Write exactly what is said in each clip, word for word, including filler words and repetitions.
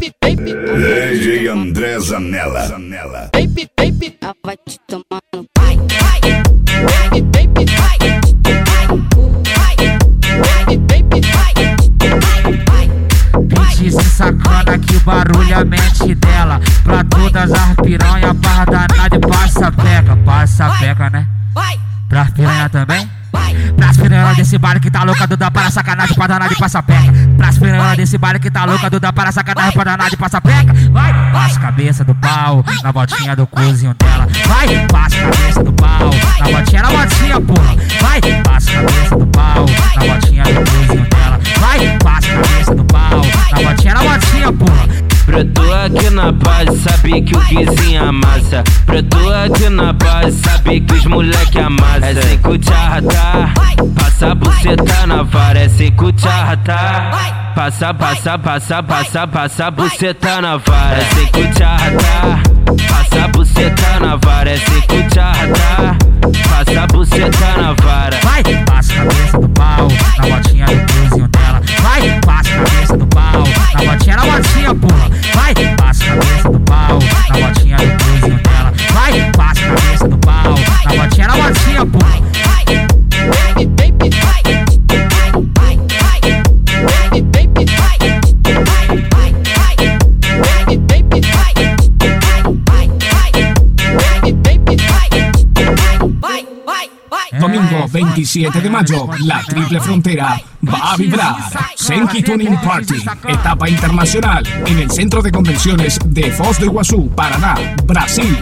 D J André Zanella. Zanella. Baby, baby, ela vai te tomar no pai. Baby, baby, vai te tomar no cu. Baby, baby, vai te tomar no pai. Bitch se sacana que barulha a mente dela. Pra todas as piranha, barra danada e passa peca. Passa peca, né? Pra piranha também? Pras piranha desse baile que tá louca, Duda para sacanagem, pra danada e passa peca. Pras piranha desse baile que tá louca, Duda para sacanagem, pra danada e passa peca. Vai, passa a cabeça do pau, na botinha do cozinho dela. Vai, passa a cabeça do pau, na botinha, na botinha, porra. Vai, passa a cabeça do pau, na botinha do cozinho dela. Vai, passa a cabeça do pau, na botinha, na botinha, porra. Brotou aqui na base, sabe que o Guizinho amassa. Brotou aqui na base, sabe que os moleque amassa. É sem cucharra, tá? Passa a buceta na vara, é sem cucharra, tá? Passa, passa, passa, passa, passa a buceta na vara, é sem cucharra, tá? Passa a buceta na vara, é sem cucharra, tá? Passa a buceta na vara. Vai, passa a cabeça do pau, na botinha do cozinho dela. Vai, passa a cabeça do pau, na botinha, na botinha, porra. Vai, passa a cabeça do pau, na botinha do cozinho dela. Vai, passa a cabeça do pau, na botinha, na botinha, porra. Baby, baby, vai te tomar no pai. Baby, baby, vai te tomar no pai. Baby, baby, vai te tomar no pai. Baby, baby, vai te tomar no pai. Domingo veintisiete de mayo, la Triple Frontera va a vibrar. Senki Tuning Party, etapa internacional en el Centro de Convenciones de Foz do Iguazú, Paraná, Brasil.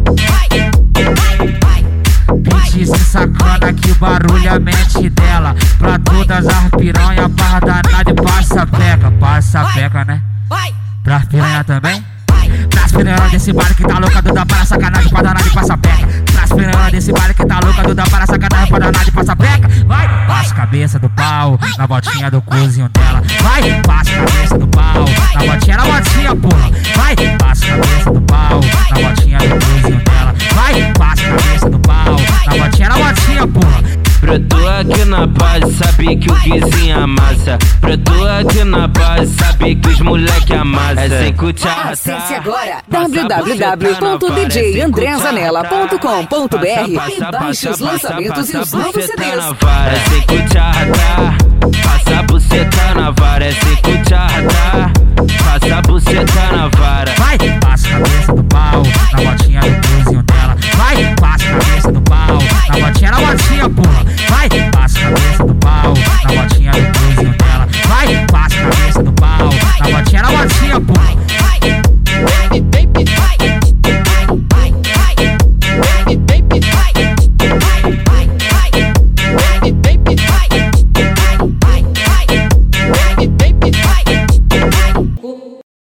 Bitch se sacana que barulha a mente dela. Pra todas as piranha, barra danada e passa peca. Passa peca, né? Pra piranha também? Pras piranha desse baile que tá louca, Duda para sacanagem, pra danada e passa peca. Pras piranha desse baile que tá louca, Duda para sacanagem, pra danada e passa peca. Vai, passa a cabeça do pau, na botinha do cozinho dela. Vai, passa a cabeça do pau, na botinha, na botinha, porra. Vai, passa a cabeça do pau, na botinha do cozinho dela. Vai, passa a cabeça do pau, na botinha, na botinha, porra. Brotou aqui na base, sabe que o Guizinho amassa. Brotou aqui na base, sabe que os moleque amassa. É sem cucharra, acesse agora w w w ponto d j andré zanella ponto com ponto b r e baixe os lançamentos e os novos C Ds. É sem cucharra, tá? Passa a buceta na vara, é sem cucharra, tá? Passa